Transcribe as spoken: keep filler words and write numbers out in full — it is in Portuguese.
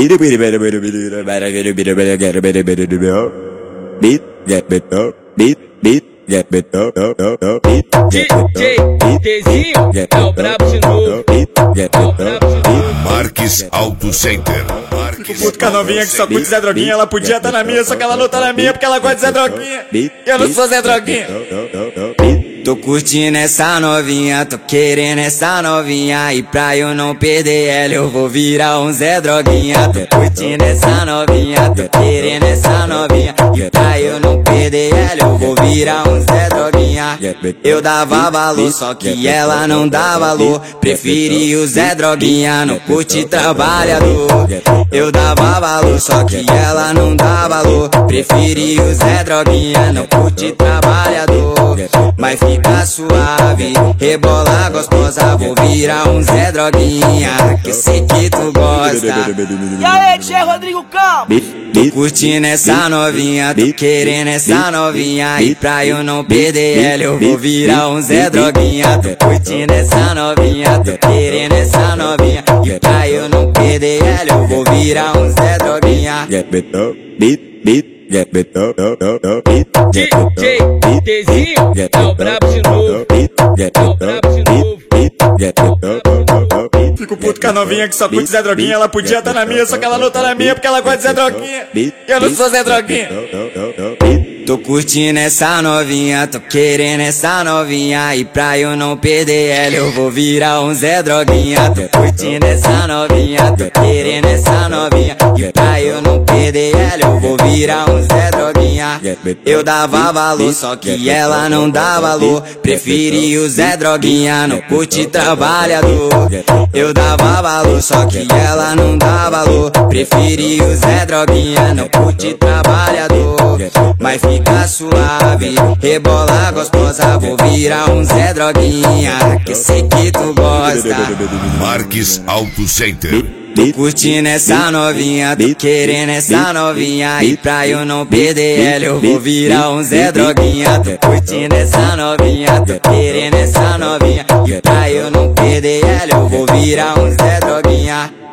Dzinho é o brabo de novo. Marques Auto Center. Fico puto com a novinha que só curte Zé Droguinha. Ela podia estar na minha, só que ela não tá na minha porque ela gosta de Zé Droguinha. Eu não sou Zé Droguinha. Tô curtindo essa novinha, tô querendo essa novinha. E pra eu não perder ela eu vou virar um Zé Droguinha. Tô curtindo essa novinha, tô querendo essa novinha. E pra eu não perder ela eu vou virar um Zé Droguinha. Eu dava valor, só que ela não dá valor. Preferi o Zé Droguinha, não curte trabalhador. Eu dava valor, só que ela não dá valor. Preferi o Zé Droguinha, não curte trabalhador. Mas fica suave, rebola gostosa. Vou virar um Zé Droguinha, que sei que tu gosta. E aí, Tchê Rodrigo Campos? Tô curtindo essa novinha, tô querendo essa novinha. E pra eu não perder ela eu vou virar um Zé Droguinha. Tô curtindo essa novinha, tô querendo essa novinha. E pra eu não perder ela eu vou virar um Zé Droguinha. D J Dzinho é o brabo de novo. É o brabo de novo. Fico puto com a novinha que só curte Zé Droguinha. Ela podia estar na minha, só que ela não tá na minha porque ela gosta de Zé Droguinha. Eu não sou Zé Droguinha. Tô curtindo essa novinha, tô querendo essa novinha. E pra eu não perder ela eu vou virar um Zé Droguinha. Tô curtindo essa novinha, tô querendo essa novinha. E pra eu não perder ela eu vou virar um Zé Droguinha. Eu dava valor, só que ela não dá valor. Preferi o Zé Droguinha, não curte trabalhador. Eu dava valor, só que ela não dá valor. Preferi o Zé Droguinha, não curte trabalhador. Mas fica suave, rebola gostosa. Vou virar um Zé Droguinha, que sei que tu gosta. Marques Auto Center. Tô curtindo essa novinha, tô querendo essa novinha. E pra eu não perder ela eu vou virar um Zé Droguinha. Tô curtindo essa novinha, tô querendo essa novinha. E pra eu não perder ela eu vou virar um Zé Droguinha.